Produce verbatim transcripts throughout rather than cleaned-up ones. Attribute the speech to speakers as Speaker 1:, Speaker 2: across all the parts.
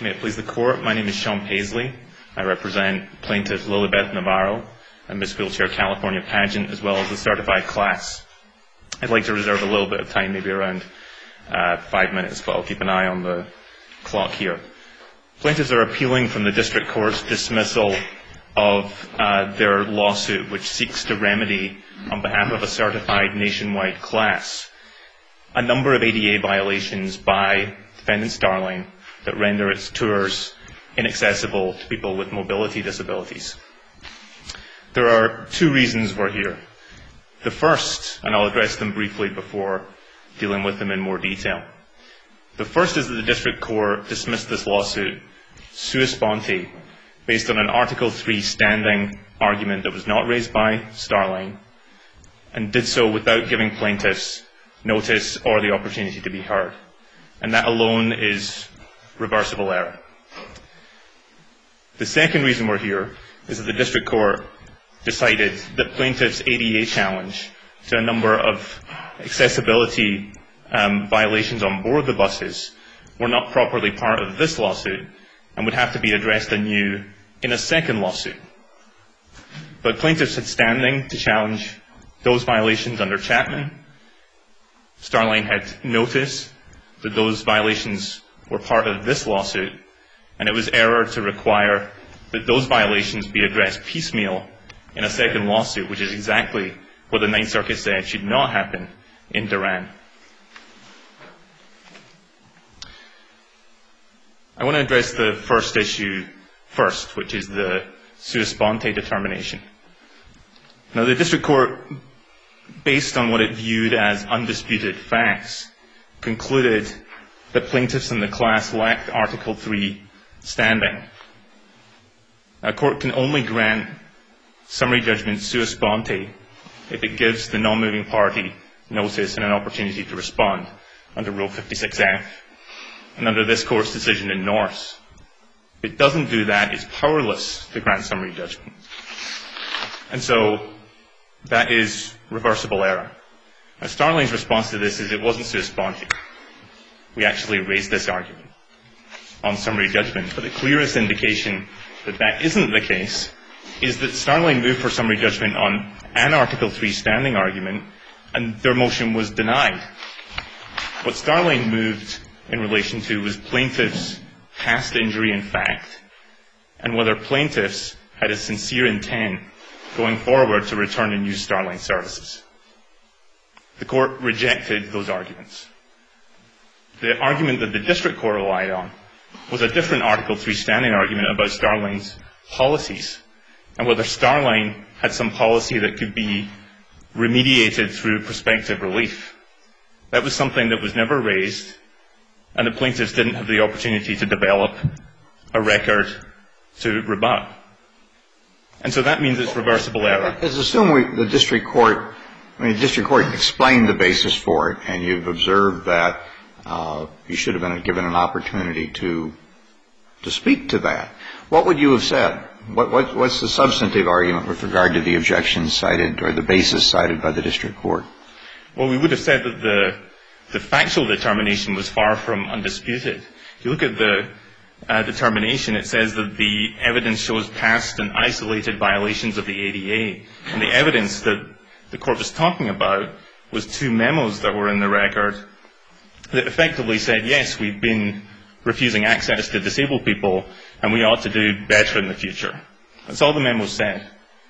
Speaker 1: May it please the Court, my name is Sean Paisley. I represent Plaintiff Lilibeth Navarro and Miss Wheelchair California Pageant, as well as the certified class. I'd like to reserve a little bit of time, maybe around uh, five minutes, but I'll keep an eye on the clock here. Plaintiffs are appealing from the District Court's dismissal of uh, their lawsuit, which seeks to remedy, on behalf of a certified nationwide class, a number of A D A violations by defendant Starline that render its tours inaccessible to people with mobility disabilities. There are two reasons we're here. The first, and I'll address them briefly before dealing with them in more detail. The first is that the District Court dismissed this lawsuit sua sponte, based on an Article three standing argument that was not raised by Starline, and did so without giving plaintiffs notice or the opportunity to be heard. And that alone is reversible error. The second reason we're here is that the District Court decided that plaintiffs' A D A challenge to a number of accessibility um, violations on board the buses were not properly part of this lawsuit and would have to be addressed anew in a second lawsuit. But plaintiffs had standing to challenge those violations under Chapman. Starline had notice that those violations were part of this lawsuit, and it was error to require that those violations be addressed piecemeal in a second lawsuit, which is exactly what the Ninth Circuit said should not happen in Duran. I want to address the first issue first, which is the sua sponte determination. Now, the District Court, based on what it viewed as undisputed facts, concluded that plaintiffs in the class lacked Article three standing. A court can only grant summary judgment sua sponte if it gives the non-moving party notice and an opportunity to respond under Rule fifty-six F and under this Court's decision in Norse. If it doesn't do that, it's powerless to grant summary judgment. And so that is reversible error. Now, Starline's response to this is it wasn't sua sponte. We actually raised this argument on summary judgment. But the clearest indication that that isn't the case is that Starline moved for summary judgment on an Article three standing argument, and their motion was denied. What Starline moved in relation to was plaintiffs' past injury in fact, and whether plaintiffs had a sincere intent going forward to return and use Starline services. The Court rejected those arguments. The argument that the District Court relied on was a different Article three standing argument about Starline's policies and whether Starline had some policy that could be remediated through prospective relief. That was something that was never raised, and the plaintiffs didn't have the opportunity to develop a record to rebut. And so that means it's reversible error.
Speaker 2: Let's assume we, the District Court, I mean, the District Court explained the basis for it, and you've observed that uh, you should have been given an opportunity to to speak to that. What would you have said? What, what, what's the substantive argument with regard to the objections cited or the basis cited by the District Court?
Speaker 1: Well, we would have said that the the factual determination was far from undisputed. If you look at the uh, determination, it says that the evidence shows past and isolated violations of the A D A. And the evidence that the Court was talking about was two memos that were in the record that effectively said, yes, we've been refusing access to disabled people, and we ought to do better in the future. That's all the memos said.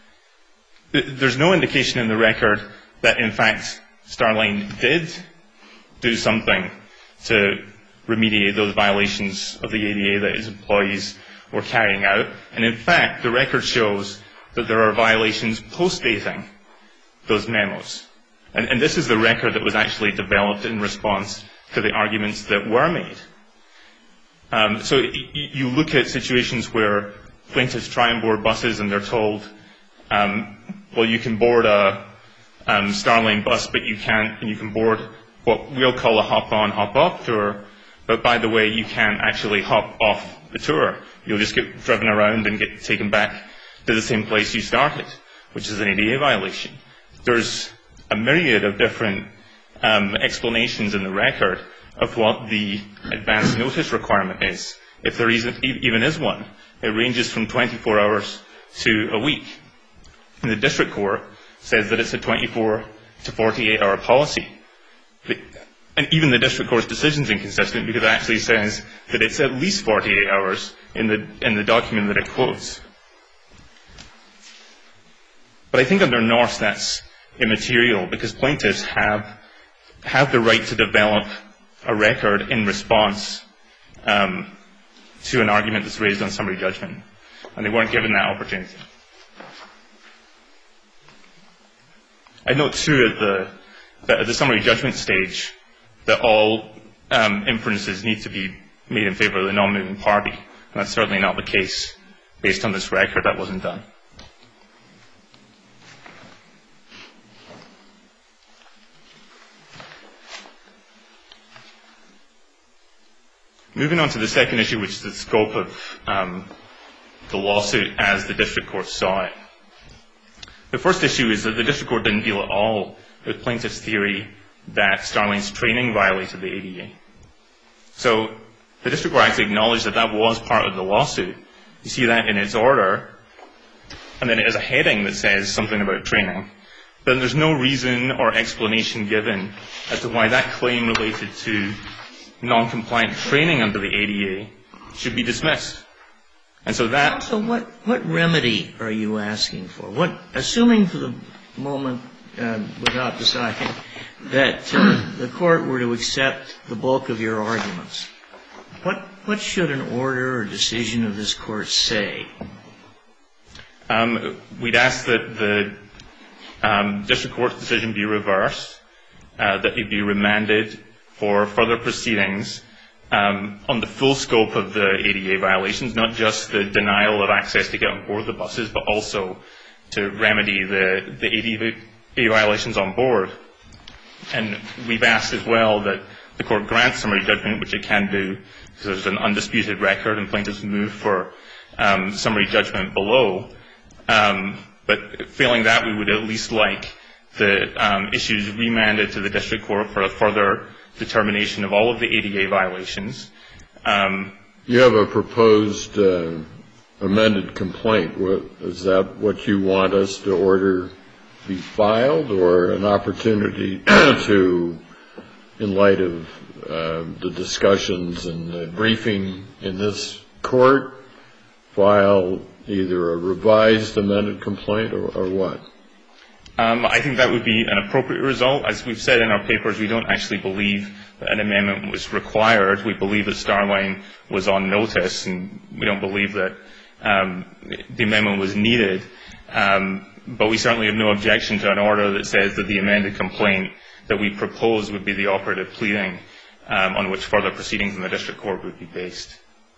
Speaker 1: There's no indication in the record that, in fact, Starline did do something to remediate those violations of the A D A that its employees were carrying out. And in fact, the record shows that there are violations post-dating those memos. And, and this is the record that was actually developed in response to the arguments that were made. Um, so y- you look at situations where plaintiffs try and board buses and they're told, um, well, you can board a um, Starline bus, but you can't, and you can board what we'll call a hop-on, hop-off tour, but by the way, you can't actually hop off the tour. You'll just get driven around and get taken back to the same place you started, which is an A D A violation. There's a myriad of different um, explanations in the record of what the advance notice requirement is if there even is one. It ranges from twenty-four hours to a week. And the district court says that it's a twenty-four to forty-eight hour policy. And even the district court's decision is inconsistent because it actually says that it's at least forty-eight hours in the, in the document that it quotes. But I think under Norse that's immaterial because plaintiffs have, have the right to develop a record in response um, to an argument that's raised on summary judgment. And they weren't given that opportunity. I note, too, at the, that at the summary judgment stage, that all um, inferences need to be made in favor of the non-moving party. And that's certainly not the case based on this record. That wasn't done. Moving on to the second issue, which is the scope of um, the lawsuit as the district court saw it. The first issue is that the district court didn't deal at all with plaintiff's theory that Starline's training violated the A D A. So the district court actually acknowledged that that was part of the lawsuit. You see that in its order, and then it has a heading that says something about training. But there's no reason or explanation given as to why that claim related to non-compliant training under the A D A should be dismissed. And so that...
Speaker 3: So what, what remedy are you asking for? What, assuming for the moment, uh, without deciding, that uh, the court were to accept the bulk of your arguments, what, what should an order or decision of this court say?
Speaker 1: Um, we'd ask that the um, district court's decision be reversed, uh, that it be remanded for further proceedings um, on the full scope of the A D A violations, not just the denial of access to get on board the buses, but also to remedy the, the A D A violations on board. And we've asked as well that the court grant summary judgment, which it can do, because there's an undisputed record and plaintiffs move for um, summary judgment below. Um, but failing that, we would at least like the um, issues remanded to the district court for a further determination of all of the A D A violations. Um,
Speaker 4: you have a proposed uh, amended complaint. What, is that what you want us to order be filed, or an opportunity to, in light of uh, the discussions and the briefing in this court, file either a revised amended complaint or, or what?
Speaker 1: Um, I think that would be an appropriate result. As we've said in our papers, we don't actually believe that an amendment was required. We believe that Starline was on notice, and we don't believe that um, the amendment was needed. Um, but we certainly have no objection to an order that says that the amended complaint that we propose would be the operative pleading um, on which further proceedings in the district court would be based.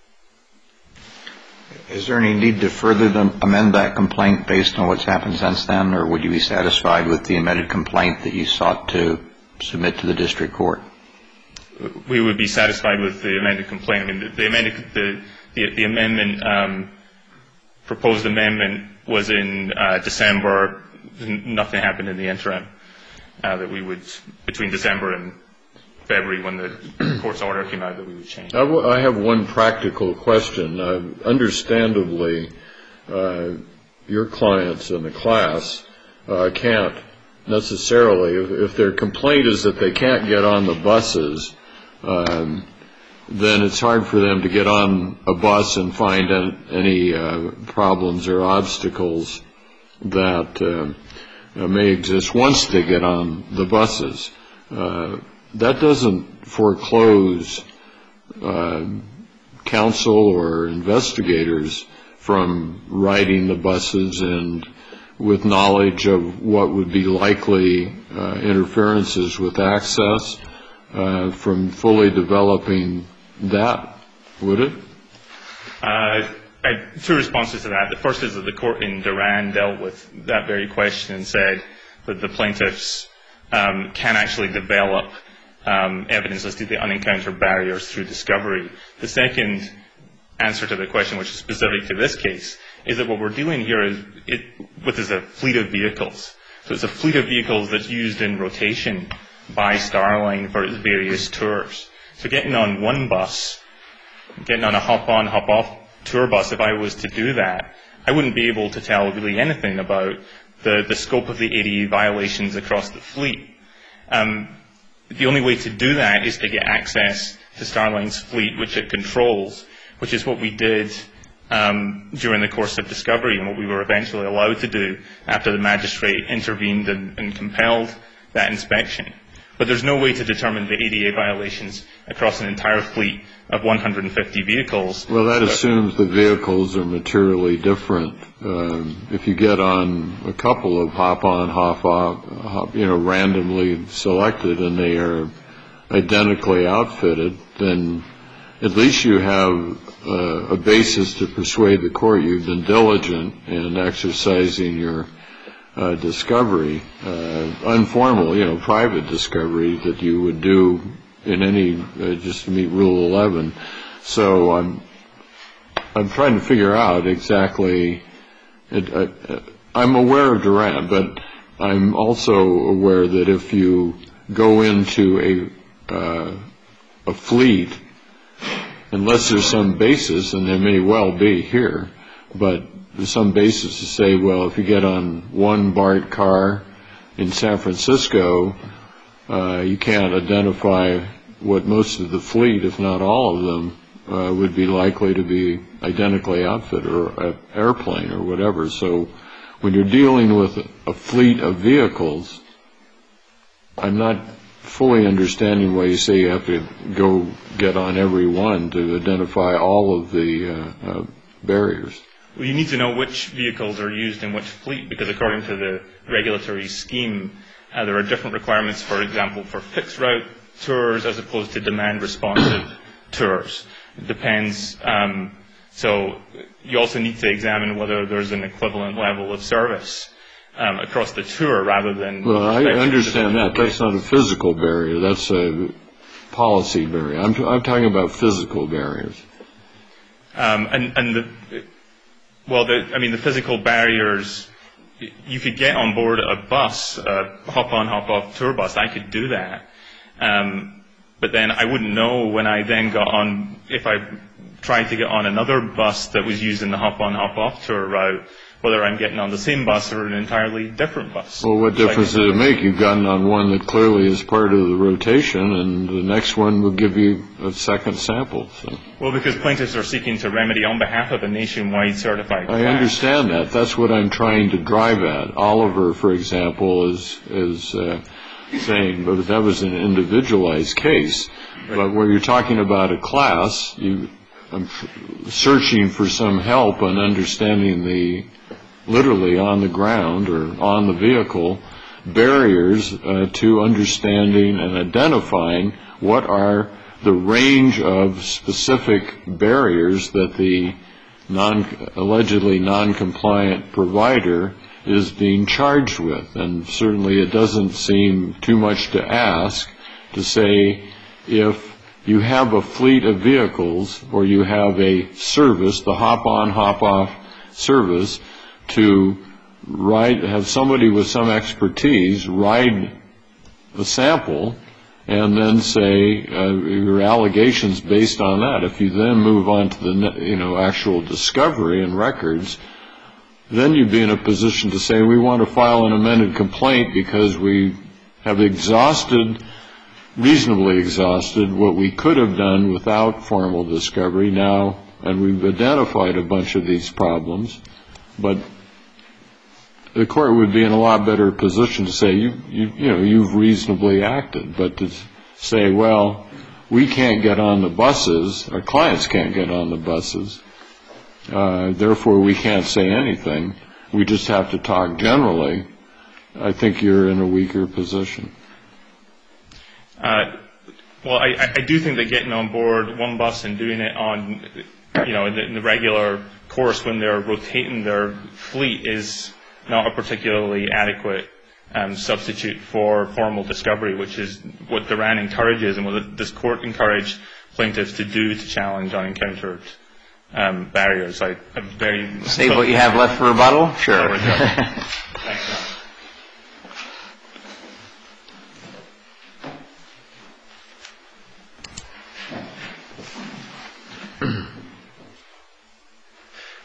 Speaker 2: Is there any need to further amend that complaint based on what's happened since then, or would you be satisfied with the amended complaint that you sought to submit to the district court?
Speaker 1: We would be satisfied with the amended complaint. I mean, the, the, amended, the, the, the amendment, um, proposed amendment was in uh, December. Nothing happened in the interim uh, that we would, between December and February, when the court's order came out, that we would change.
Speaker 4: I, w- I have one practical question. Uh, understandably, uh, your clients in the class uh, can't necessarily, if, if their complaint is that they can't get on the buses, um, then it's hard for them to get on a bus and find any uh, problems or obstacles that uh, may exist once they get on the buses. Uh, that doesn't foreclose uh, counsel or investigators from riding the buses and with knowledge of what would be likely uh, interferences with access uh, from fully developing that, would it?
Speaker 1: Uh, I have two responses to that. The first is that the court in Duran dealt with that very question and said that the plaintiffs um, can actually develop um, evidence as to the unencountered barriers through discovery. The second answer to the question, which is specific to this case, is that what we're dealing here is it, with is a fleet of vehicles. So it's a fleet of vehicles that's used in rotation by Starline for its various tours. So getting on one bus getting on a hop-on, hop-off tour bus, if I was to do that, I wouldn't be able to tell really anything about the, the scope of the A D A violations across the fleet. Um, the only way to do that is to get access to Starline's fleet, which it controls, which is what we did um, during the course of discovery and what we were eventually allowed to do after the magistrate intervened and, and compelled that inspection. But there's no way to determine the A D A violations across an entire fleet of one hundred fifty vehicles.
Speaker 4: Well, that assumes the vehicles are materially different. Um, if you get on a couple of hop-on, hop-off, hop, you know, randomly selected, and they are identically outfitted, then at least you have uh, a basis to persuade the court you've been diligent in exercising your Uh, discovery, uh, informal, you know, private discovery that you would do in any, uh, just to meet Rule eleven. So I'm, I'm trying to figure out exactly, it, uh, I'm aware of Durant, but I'm also aware that if you go into a, uh, a fleet, unless there's some basis, and there may well be here, but there's some basis to say, well, if you get on one BART car in San Francisco, uh, you can't identify what most of the fleet, if not all of them, uh, would be likely to be identically outfitted, or an airplane or whatever. So when you're dealing with a fleet of vehicles, I'm not fully understanding why you say you have to go get on every one to identify all of the uh, uh, barriers.
Speaker 1: Well, you need to know which vehicles are used in which fleet, because according to the regulatory scheme, uh, there are different requirements, for example, for fixed route tours as opposed to demand responsive tours. It depends. Um, so you also need to examine whether there's an equivalent level of service um, across the tour rather than...
Speaker 4: Well, I understand that. That's not a physical barrier. That's a policy barrier. I'm, I'm talking about physical barriers.
Speaker 1: Um, and, and the... Well, the, I mean, the physical barriers, you could get on board a bus, a hop-on, hop-off tour bus. I could do that. Um, but then I wouldn't know when I then got on, if I tried to get on another bus that was used in the hop-on, hop-off tour route, whether I'm getting on the same bus or an entirely different bus.
Speaker 4: Well, what difference does it make? You've gotten on one that clearly is part of the rotation, and the next one will give you a second sample. So.
Speaker 1: Well, because plaintiffs are seeking to remedy on behalf of a nationwide certified class.
Speaker 4: I understand that. That's what I'm trying to drive at. Oliver, for example, is is uh, saying, but that was an individualized case. Right. But where you're talking about a class, you, I'm searching for some help on understanding the literally on the ground or on the vehicle barriers uh, to understanding and identifying what are the range of specific barriers that the non allegedly non-compliant provider is being charged with. And certainly it doesn't seem too much to ask to say, if you have a fleet of vehicles or you have a service, the hop-on, hop-off service, to ride, have somebody with some expertise ride a sample and then say uh, your allegations based on that. If you then move on to the you know actual discovery and records, then you'd be in a position to say we want to file an amended complaint because we have exhausted, reasonably exhausted, what we could have done without formal discovery now, and we've identified a bunch of these problems. But the court would be in a lot better position to say, you, you, you know, you've reasonably acted. But to say, well, we can't get on the buses, our clients can't get on the buses, uh, therefore we can't say anything, we just have to talk generally, I think you're in a weaker position.
Speaker 1: Uh, well, I, I do think that getting on board one bus and doing it on, you know, in the, in the regular course when they're rotating their fleet is not a particularly adequate um, substitute for formal discovery, which is what Durant encourages and what this court encouraged plaintiffs to do to challenge unencountered um, barriers. I, I'm very...
Speaker 2: Save what you have left for rebuttal? Sure.
Speaker 1: Thanks,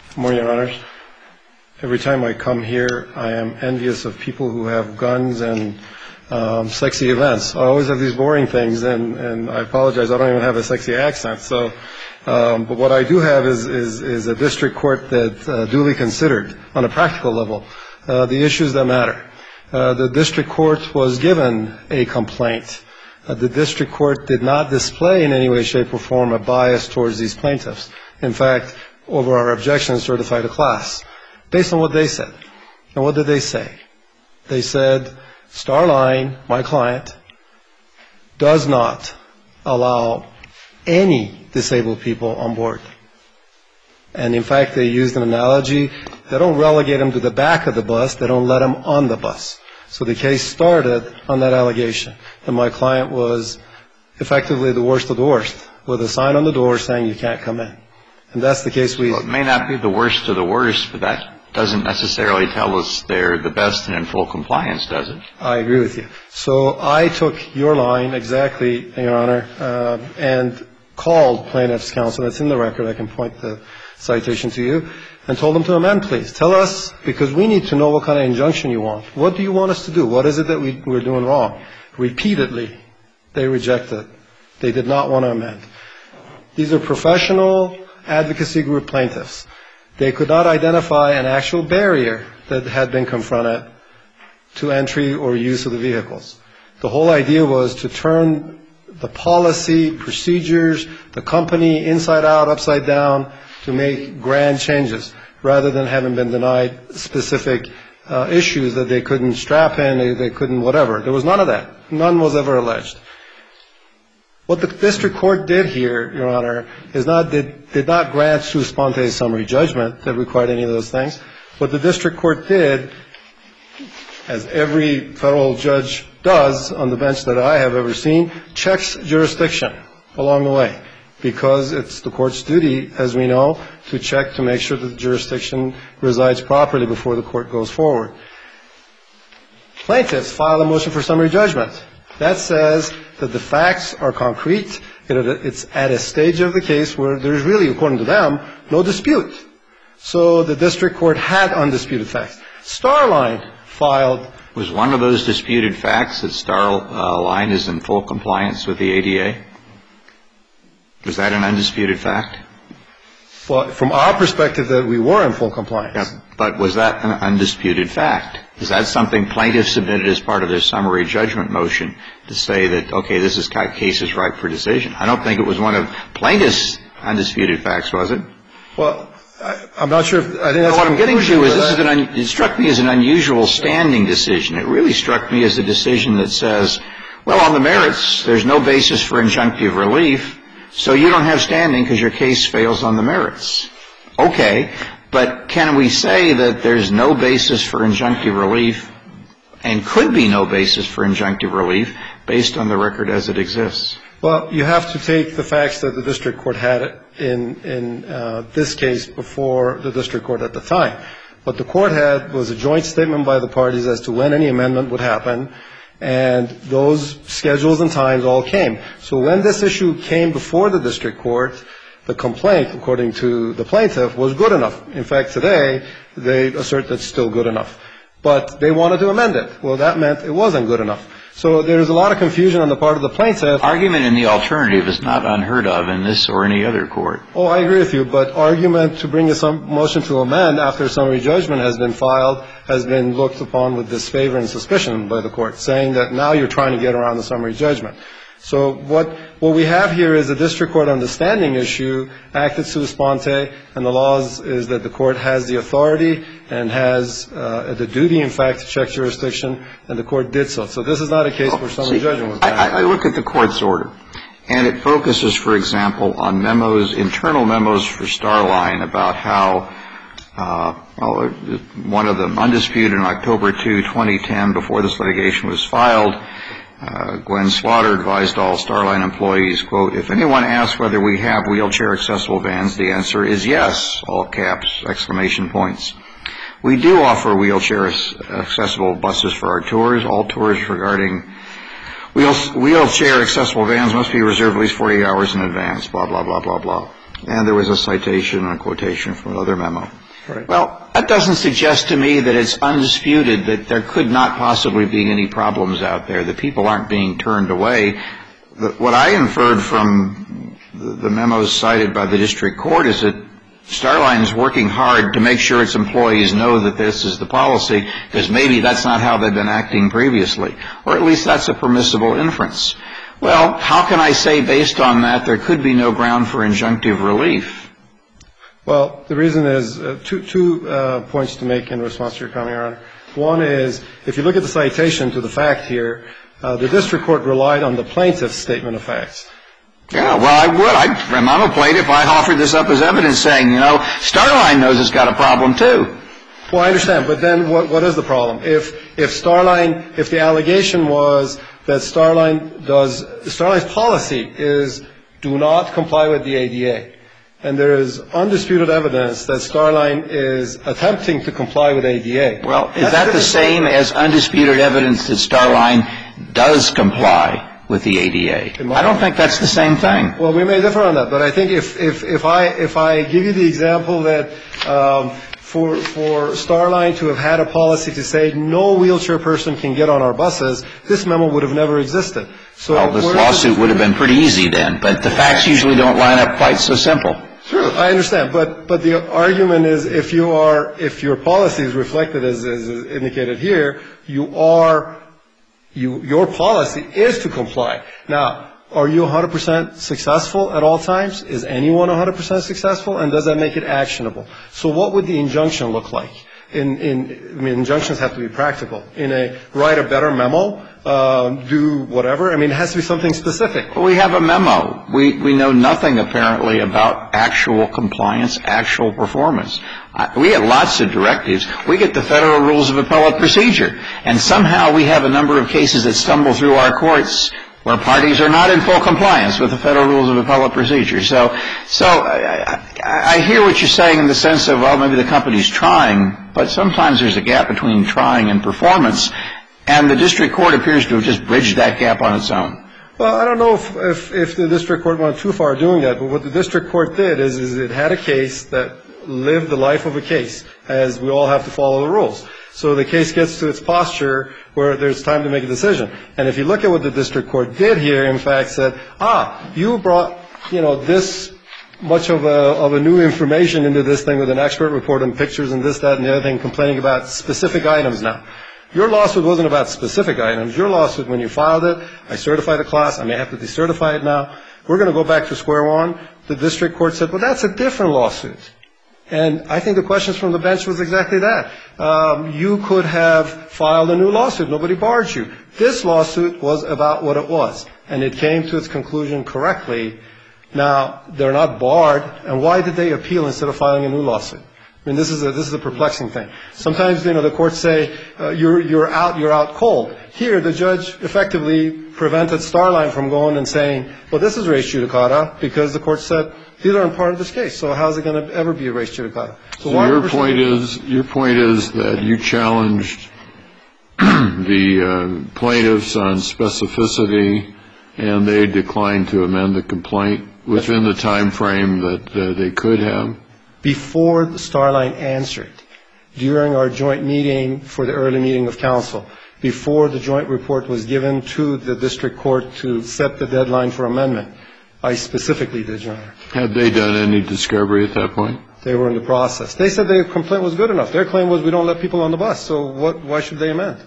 Speaker 5: Good morning, Your Honors. Every time I come here, I am envious of people who have guns and um, sexy events. I always have these boring things, and, and I apologize, I don't even have a sexy accent. So, um, but what I do have is, is, is a district court that uh, duly considered, on a practical level, uh, the issues that matter. Uh, the district court was given a complaint. Uh, the district court did not display in any way, shape, or form a bias towards these plaintiffs. In fact, over our objections, certified a class based on what they said. And what did they say? They said, Starline, my client, does not allow any disabled people on board. And in fact, they used an analogy. They don't relegate them to the back of the bus. They don't let them on the bus. So the case started on that allegation. And my client was effectively the worst of the worst, with a sign on the door saying you can't come in. And that's the case we...
Speaker 2: Well, it may not be the worst of the worst, but that doesn't necessarily tell us they're the best and in full compliance, does it?
Speaker 5: I agree with you. So I took your line exactly, Your Honor, uh, and called plaintiff's counsel. That's in the record. I can point the citation to you. And told them to amend, please. Tell us, because we need to know what kind of injunction you want. What do you want us to do? What is it that we, we're doing wrong? Repeatedly, they rejected. They did not want to amend. These are professional advocacy group plaintiffs. They could not identify an actual barrier that had been confronted to entry or use of the vehicles. The whole idea was to turn the policy, procedures, the company inside out, upside down, to make grand changes, rather than having been denied specific uh, issues that they couldn't strap in, they, they couldn't whatever. There was none of that. None was ever alleged. What the district court did here, Your Honor, is not did, did not grant sua sponte summary judgment that required any of those things. What the district court did, as every federal judge does on the bench that I have ever seen, checks jurisdiction along the way, because it's the court's duty, as we know, to check to make sure that the jurisdiction resides properly before the court goes forward. Plaintiffs file a motion for summary judgment. That says that the facts are concrete. It's at a stage of the case where there's really, according to them, no dispute. So the district court had undisputed facts. Starline filed.
Speaker 2: Was one of those disputed facts that Starline is in full compliance with the A D A? Was that an undisputed fact?
Speaker 5: Well, from our perspective, that we were in full compliance.
Speaker 2: Yeah, but was that an undisputed fact? Is that something plaintiffs submitted as part of their summary judgment motion to say that, okay, this is case is ripe for decision? I don't think it was one of plaintiffs' undisputed facts, was it?
Speaker 5: Well, I, I'm not sure. If, I think that's
Speaker 2: what I'm getting to is this is an un, it struck me as an unusual standing decision. It really struck me as a decision that says, well, on the merits, there's no basis for injunctive relief. So you don't have standing because your case fails on the merits. Okay, but can we say that there's no basis for injunctive relief and could be no basis for injunctive relief based on the record as it exists?
Speaker 5: Well, you have to take the facts that the district court had in, in uh, this case before the district court at the time. What the court had was a joint statement by the parties as to when any amendment would happen, and those schedules and times all came. So when this issue came before the district court, the complaint, according to the plaintiff, was good enough. In fact, today, they assert that it's still good enough. But they wanted to amend it. Well, that meant it wasn't good enough. So there's a lot of confusion on the part of the plaintiff.
Speaker 2: Argument in the alternative is not unheard of in this or any other court.
Speaker 5: Oh, I agree with you. But argument to bring a motion to amend after summary judgment has been filed has been looked upon with disfavor and suspicion by the court, saying that now you're trying to get around the summary judgment. So what what we have here is a district court understanding issue, acted sua sponte, and the laws is that the court has the authority and has uh, the duty, in fact, to check jurisdiction, and the court did so. So this is not a case where summary
Speaker 2: See,
Speaker 5: judgment was
Speaker 2: I, I look at the court's order, and it focuses, for example, on memos, internal memos for Starline about how uh, well, one of them, undisputed on October second, twenty ten, before this litigation was filed, Uh, Gwen Slaughter advised all Starline employees, quote, if anyone asks whether we have wheelchair accessible vans, the answer is yes, all caps, exclamation points. We do offer wheelchair accessible buses for our tours. All tours regarding wheel, wheelchair accessible vans must be reserved at least forty hours in advance, blah, blah, blah, blah, blah. And there was a citation and a quotation from another memo.
Speaker 5: Right.
Speaker 2: Well, that doesn't suggest to me that it's undisputed that there could not possibly be any problems out there, that people aren't being turned away. The, what I inferred from the, the memos cited by the district court is that Starline is working hard to make sure its employees know that this is the policy, because maybe that's not how they've been acting previously, or at least that's a permissible inference. Well, how can I say based on that there could be no ground for injunctive relief?
Speaker 5: Well, the reason is uh, two, two uh, points to make in response to your comment, Your Honor. One is, if you look at the citation to the fact here, uh, the district court relied on the plaintiff's statement of facts.
Speaker 2: Yeah, well, I would. I'd, I'm a plaintiff. I offered this up as evidence saying, you know, Starline knows it's got a problem, too.
Speaker 5: Well, I understand. But then what, what is the problem? If, if Starline, if the allegation was that Starline does, Starline's policy is do not comply with the A D A, and there is undisputed evidence that Starline is attempting to comply with A D A.
Speaker 2: Well, is that the same as undisputed evidence that Starline does comply with the A D A? I don't think that's the same thing.
Speaker 5: Well, we may differ on that, but I think if, if, if I if I give you the example that um, for for Starline to have had a policy to say no wheelchair person can get on our buses, this memo would have never existed. So
Speaker 2: well, this lawsuit would have been pretty easy then, but the facts usually don't line up quite so simple.
Speaker 5: Sure, I understand, but but the argument is if you are if your policy is reflected as, as indicated here, you are. You, your policy is to comply. Now, are you one hundred percent successful at all times? Is anyone one hundred percent successful? And does that make it actionable? So what would the injunction look like? In, in, I mean, injunctions have to be practical. In a write a better memo, um, do whatever. I mean, it has to be something specific.
Speaker 2: Well, we have a memo. We, we know nothing apparently about actual compliance, actual performance. We get lots of directives. We get the Federal Rules of Appellate Procedure. And somehow we have a number of cases that stumble through our courts where parties are not in full compliance with the Federal Rules of Appellate Procedure. So, so I, I hear what you're saying in the sense of, well, maybe the company's trying, but sometimes there's a gap between trying and performance, and the district court appears to have just bridged that gap on its own.
Speaker 5: Well, I don't know if, if, if the district court went too far doing that, but what the district court did is, is it had a case that lived the life of a case, as we all have to follow the rules. So the case gets to its posture where there's time to make a decision. And if you look at what the district court did here, in fact, said, ah, you brought, you know, this much of a, of a new information into this thing with an expert report and pictures and this, that, and the other thing, complaining about specific items now. Your lawsuit wasn't about specific items. Your lawsuit, when you filed it, I certified the class. I may have to decertify it now. We're going to go back to square one. The district court said, well, that's a different lawsuit. And I think the questions from the bench was exactly that. Um, you could have filed a new lawsuit. Nobody barred you. This lawsuit was about what it was, and it came to its conclusion correctly. Now, they're not barred, and why did they appeal instead of filing a new lawsuit? I mean, this is a, this is a perplexing thing. Sometimes, you know, the courts say, uh, you're, you're out, you're out cold. Here, the judge effectively prevented Starline from going and saying, well, this is res judicata, because the court said, these aren't part of this case, so how's it going to ever be a res judicata?
Speaker 4: So, so your point is, your point is that you challenged the uh, plaintiffs on specificity, and they declined to amend the complaint within the time frame that uh, they could have?
Speaker 5: Before the Starline answered, during our joint meeting for the early meeting of council, before the joint report was given to the district court to set the deadline for amendment, I specifically did, Your Honor.
Speaker 4: Had they done any discovery at that point?
Speaker 5: They were in the process. They said their complaint was good enough. Their claim was we don't let people on the bus, so what? Why should they amend?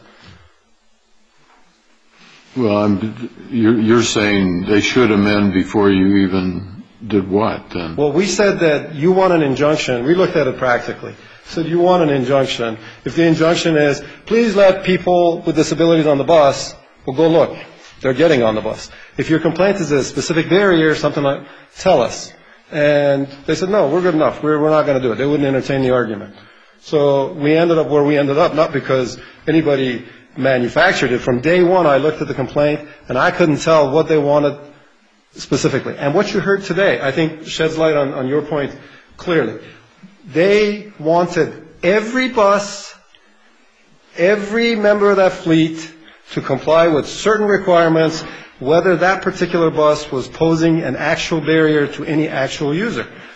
Speaker 4: Well, I'm, you're, you're saying they should amend before you even did what, then?
Speaker 5: Well, we said that you want an injunction. We looked at it practically. Said you want an injunction. If the injunction is, please let people with disabilities on the bus, well, go look. They're getting on the bus. If your complaint is a specific barrier, something like, tell us. And they said, no, we're good enough. We're, we're not going to do it. They wouldn't entertain the argument. So we ended up where we ended up, not because anybody manufactured it. From day one, I looked at the complaint, and I couldn't tell what they wanted specifically. And what you heard today, I think, sheds light on, on your point clearly. They wanted every bus, every member of that fleet to comply with certain requirements, whether that particular bus was posing an actual barrier to any actual user.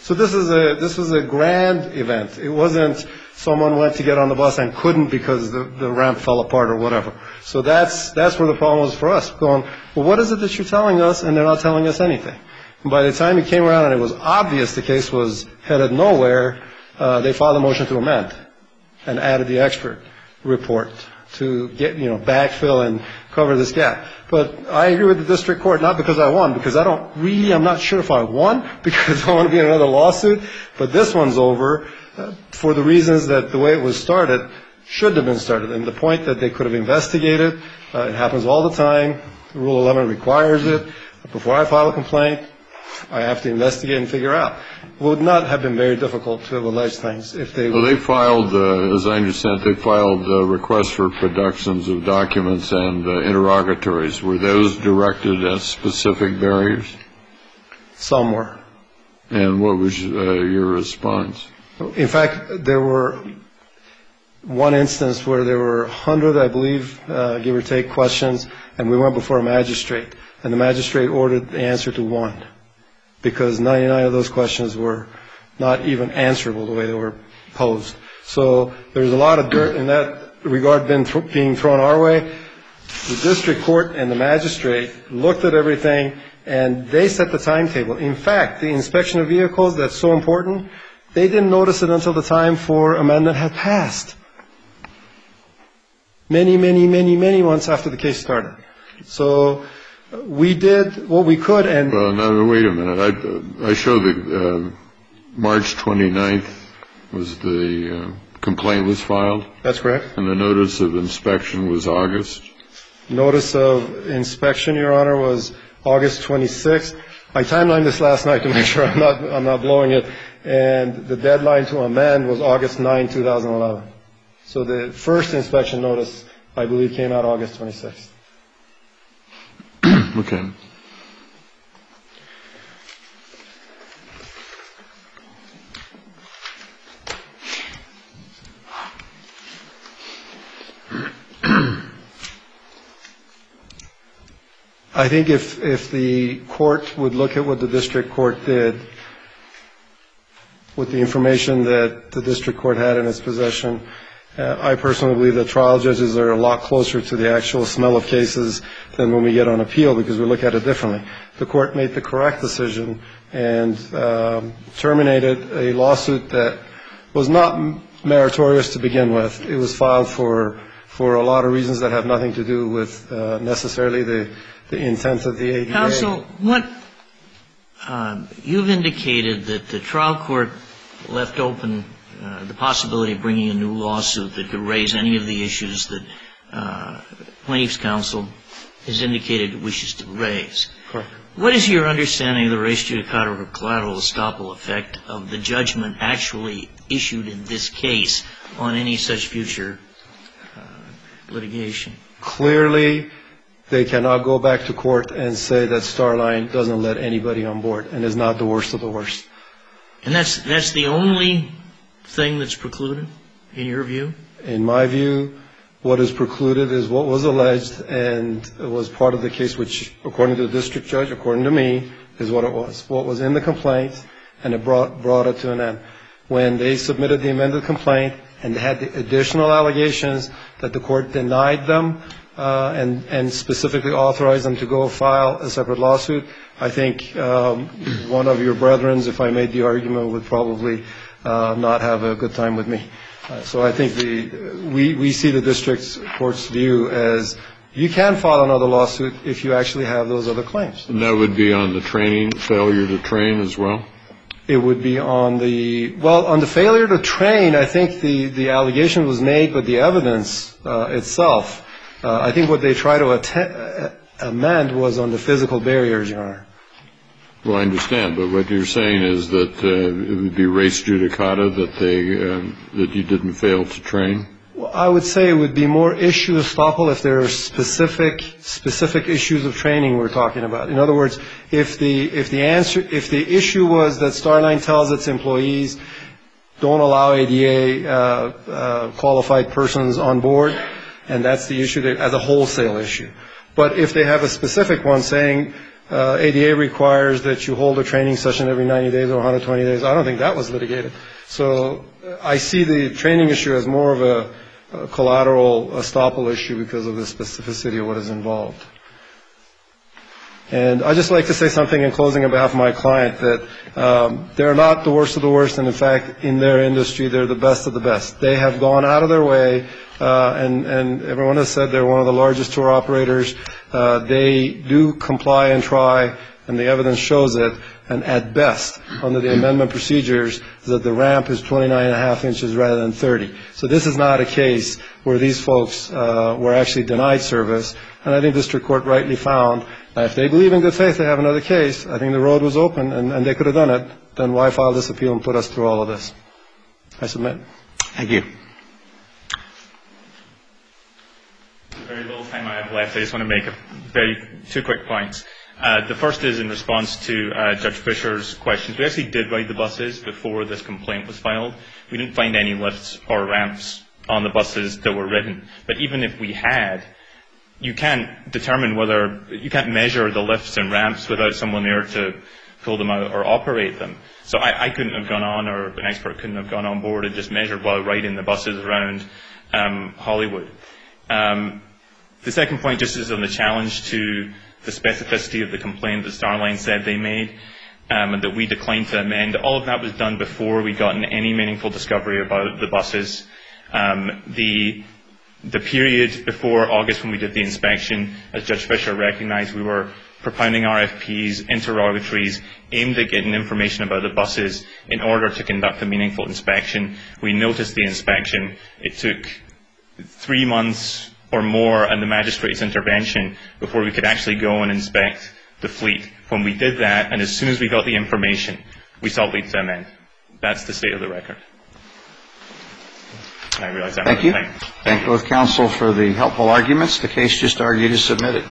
Speaker 5: So this is a this was a grand event. It wasn't someone went to get on the bus and couldn't because the, the ramp fell apart or whatever. So that's that's where the problem was for us. Going, well, what is it that you're telling us, and they're not telling us anything? And by the time it came around and it was obvious the case was headed nowhere, uh, they filed a motion to amend and added the expert report to get, you know, backfill and cover this gap. But I agree with the district court, not because I won, because I don't really, I'm not sure if I won, because I want to be in another lawsuit. But this one's over uh, for the reasons that the way it was started should have been started. And the point that they could have investigated, uh, it happens all the time. Rule eleven requires it. Before I file a complaint, I have to investigate and figure out. It would not have been very difficult to have alleged things if they.
Speaker 4: Well, they filed, uh, as I understand, they filed uh, requests for productions of documents and uh, interrogatories. Were those directed at specific barriers?
Speaker 5: Some were.
Speaker 4: And what was uh, your response?
Speaker 5: In fact, there were one instance where there were one hundred, I believe, uh, give or take, questions, and we went before a magistrate, and the magistrate ordered the answer to one, because ninety-nine of those questions were not even answerable the way they were posed. So there's a lot of dirt in that regard been th- being thrown our way. The district court and the magistrate looked at everything, and they set the timetable. In fact, the inspection of vehicles, that's so important, they didn't notice it until the time for amendment had passed. Many, many, many, many months after the case started. So we did what we could, and...
Speaker 4: Well, now, wait a minute. I, I show that uh, March twenty-ninth was the uh, complaint was filed.
Speaker 5: That's correct.
Speaker 4: And the notice of inspection was August.
Speaker 5: Notice of inspection, Your Honor, was August twenty-sixth. I timelined this last night to make sure I'm not I'm not blowing it. And the deadline to amend was August ninth, two thousand eleven. So the first inspection notice, I believe, came out August twenty-sixth.
Speaker 4: Okay.
Speaker 5: I think if if the court would look at what the district court did with the information that the district court had in its possession, uh, I personally believe that trial judges are a lot closer to the actual smell of cases than when we get on appeal, because we look at it differently. The court made the correct decision and um, terminated a lawsuit that was not meritorious to begin with. It was filed for for a lot of reasons that have nothing to do with uh, necessarily the the intent of the A D A.
Speaker 3: Counsel, what uh, you've indicated that the trial court left open uh, the possibility of bringing a new lawsuit that could raise any of the issues that uh, plaintiff's counsel has indicated wishes to raise.
Speaker 5: Correct.
Speaker 3: What is your understanding of the res judicata or collateral estoppel effect of the judgment actually issued in this case on any such future uh, litigation?
Speaker 5: Clearly, they cannot go back to court and say that Starline doesn't let anybody on board and is not the worst of the worst.
Speaker 3: And that's that's the only thing that's precluded, in your view?
Speaker 5: In my view, what is precluded is what was alleged and was part of the case, which, according to the district judge, according to me, is what it was. What was in the complaint, and it brought brought it to an end. When they submitted the amended complaint and had the additional allegations that the court denied them, Uh, and, and specifically authorize them to go file a separate lawsuit, I think um, one of your brethren, if I made the argument, would probably uh, not have a good time with me. Uh, so I think the we, we see the district court's view as you can file another lawsuit if you actually have those other claims.
Speaker 4: And that would be on the training, failure to train as well?
Speaker 5: It would be on the, well, on the failure to train, I think the, the allegation was made, but the evidence uh, itself, Uh, I think what they try to att- uh, amend was on the physical barriers, Your Honor.
Speaker 4: Well, I understand, but what you're saying is that uh, it would be res judicata that they uh, that you didn't fail to train?
Speaker 5: Well, I would say it would be more issue estoppel if there are specific specific issues of training we're talking about. In other words, if the if the answer if the issue was that Starline tells its employees don't allow A D A uh, uh, qualified persons on board, and that's the issue that, as a wholesale issue. But if they have a specific one saying uh, A D A requires that you hold a training session every ninety days or one hundred twenty days. I don't think that was litigated. So I see the training issue as more of a, a collateral estoppel issue because of the specificity of what is involved. And I'd just like to say something in closing on behalf of my client, that um, they're not the worst of the worst, and in fact, in their industry, they're the best of the best. They have gone out of their way, uh, and, and everyone has said they're one of the largest tour operators. Uh, they do comply and try, and the evidence shows it. And at best, under the amendment procedures, that the ramp is twenty-nine and a half inches rather than thirty. So this is not a case where these folks uh, were actually denied service. And I think district court rightly found that if they believe in good faith they have another case, I think the road was open and, and they could have done it, then why file this appeal and put us through all of this? I submit.
Speaker 2: Thank you.
Speaker 1: Very little time I have left. I just want to make a very two quick points. Uh, the first is in response to uh, Judge Fisher's questions. We actually did ride the buses before this complaint was filed. We didn't find any lifts or ramps on the buses that were ridden. But even if we had, you can't determine whether, you can't measure the lifts and ramps without someone there to pull them out or operate them. So I, I couldn't have gone on, or an expert couldn't have gone on board and just measured while riding the buses around um, Hollywood. Um, the second point just is on the challenge to the specificity of the complaint that Starline said they made, um, and that we declined to amend. All of that was done before we got any meaningful discovery about the buses. Um, the the period before August when we did the inspection, as Judge Fisher recognized, we were propounding R F Ps, interrogatories, aimed at getting information about the buses in order to conduct a meaningful inspection. We noticed the inspection. It took three months or more and the magistrate's intervention before we could actually go and inspect the fleet. When we did that, and as soon as we got the information, we sought leave to amend. That's the state of the record. And I realize I'm
Speaker 2: Thank you.
Speaker 1: Time.
Speaker 2: Thank both counsel for the helpful arguments. The case just argued is submitted.